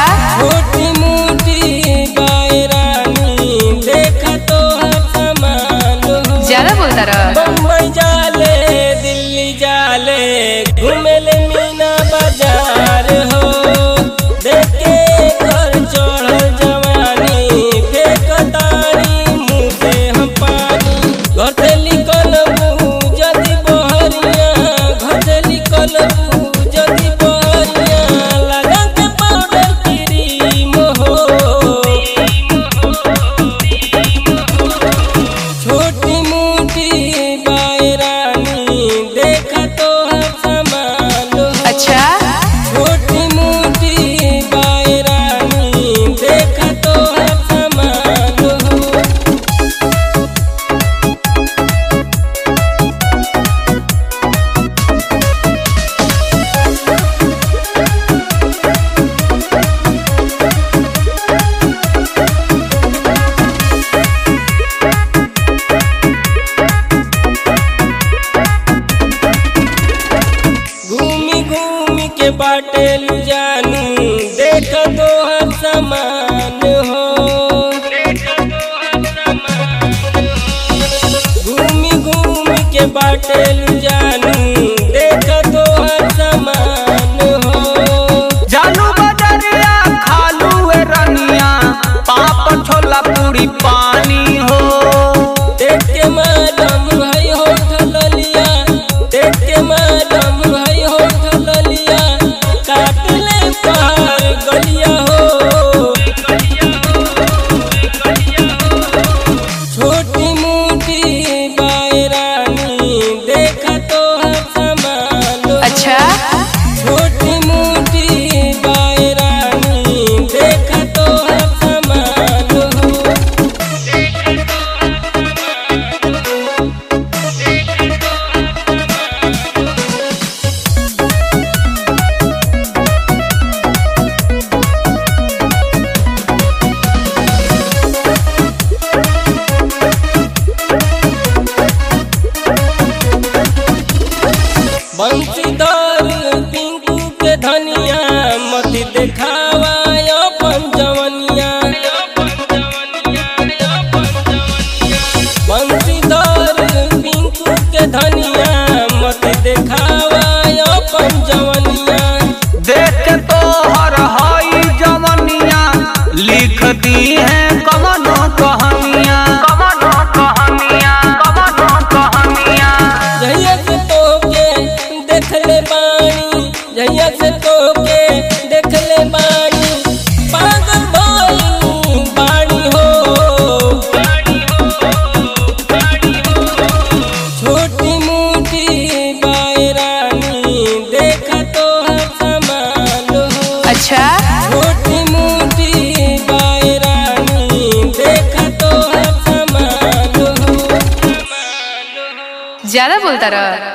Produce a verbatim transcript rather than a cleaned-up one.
छोटी मोटी बायरानी देखा तो हर सामान हो। ज्यादा बोलता रहा। बम्बई जाले दिल्ली जाले घूमेले मीना बाजार हो। देखे घर चढ़ल जवानी फेंकतारी मुँह से हम पानी। घर से निकल जदी बहरिया घर से निकल जदी बहरिया लगा के पाउडर क्रीम हो। छोटी मोटी बायरानी देखा तो हर सामान हो। अच्छा छोटी मोटी बायरानी देखा तो हर सामान हो। घूमी घूमी के बाटेल जानू देख तो हर सामान हो। घूमी घूमी के बाटेल जानू देख तो हर सामान हो। जानू बजरिया खालू है रनिया पाप छोला पूरी पानी हो। देख के मैडम है होठ ललिया देख के मैडम है होठ ललिया काट ले पार गलिया हो। छोटी मोटी बायरानी देखा तो हर सामान हो। अच्छा छोटी मोटी बायरानी देखा तो हर सामान हो। बंशीधर पिंकू के धनिया मत देखावा अपन जवनिया। बंशीधर पिंकू के धनिया मत देखावा अपन जवनिया। देख तो हर हाई जवनिया लिख दी है कमनो कहानियाँ कमनो कहानियाँ कमनो कहानियाँ। जहिया से तोके देखले बानी जहिया से तोके देखले बानी पागल भइल बानी हो। छोटी मोटी बायरानी देखा तो हर सामान हो। अच्छा छोटी मोटी बायरानी देखा तो हर सामान हो। ज्यादा बोलता रहा।